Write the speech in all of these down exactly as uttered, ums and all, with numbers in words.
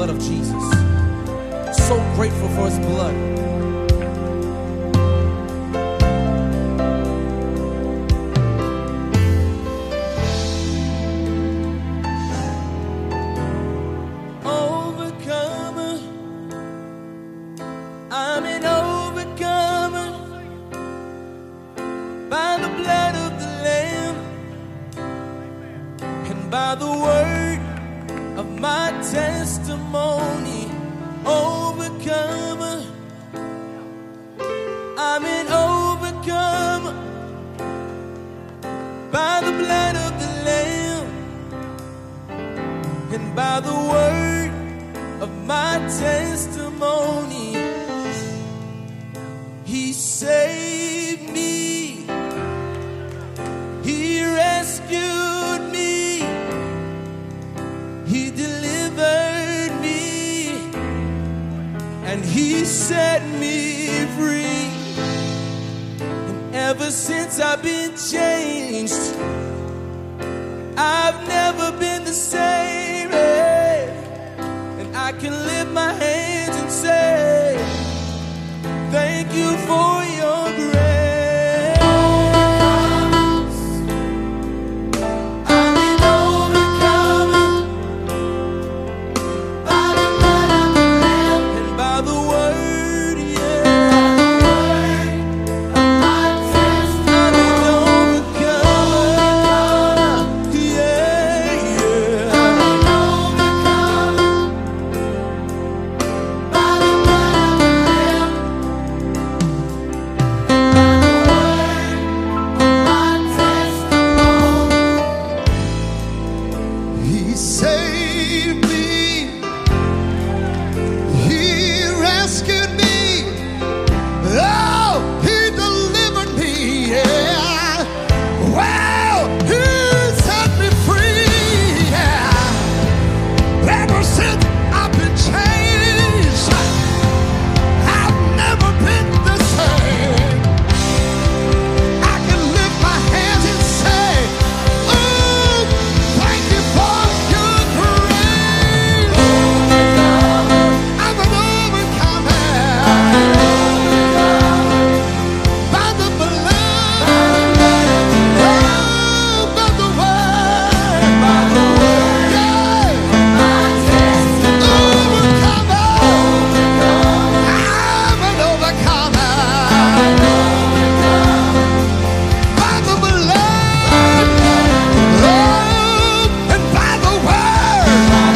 blood of Jesus. So grateful for his blood. Overcomer, I'm an overcomer by the blood of the Lamb and by the word of my testimony. Overcomer, I'm an overcomer by the blood of the Lamb and by the word of my testimony. He saved me, he rescued me, he delivered me, and he set me free. And ever since I've been changed, I've never been the same. And I can lift my hands and say, thank you for your grace. I'm an overcomer by the blood of the Lamb and by the word, yeah, of my testimony. I'm an overcomer, yeah, yeah. I'm an overcomer by the blood of the Lamb. He saved me, he rescued me, oh, he delivered me, yeah, well, he set me free, yeah. Ever since I've been changed, I've never been the same. I can lift my hands and say, oh, thank you for your grace. I'm an overcomer by the blood, oh, by the word, by the word, yeah. Overcomer, I'm an overcomer by the blood, oh, and by the word,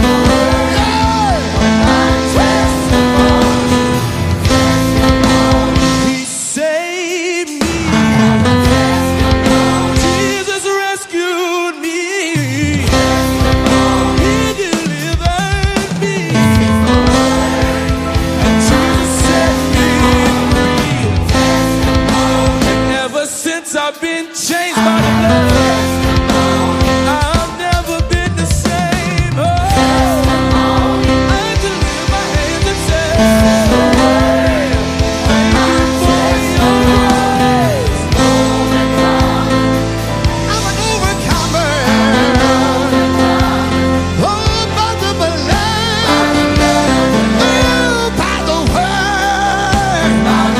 yeah. He saved me, Jesus rescued me, he delivered me, and Jesus set me free. And ever since I've been changed by the blood, I've never been the same. Oh, I can lift my hands and say, thank you for your grace. I'm an overcomer, oh, by the blood, oh, by the word,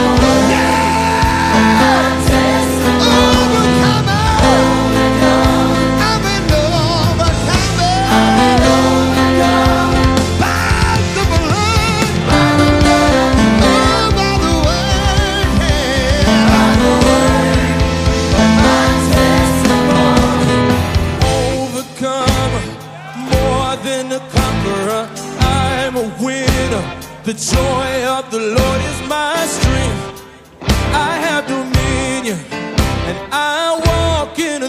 yeah. Overcomer, I'm an overcomer by the blood, oh, by the word, yeah. Overcomer, more than a conqueror, I'm a winner. The joy of the Lord is my strength. I have dominion and I walk in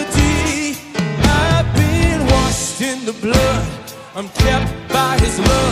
authority. I've been washed in the blood, I'm kept by his love.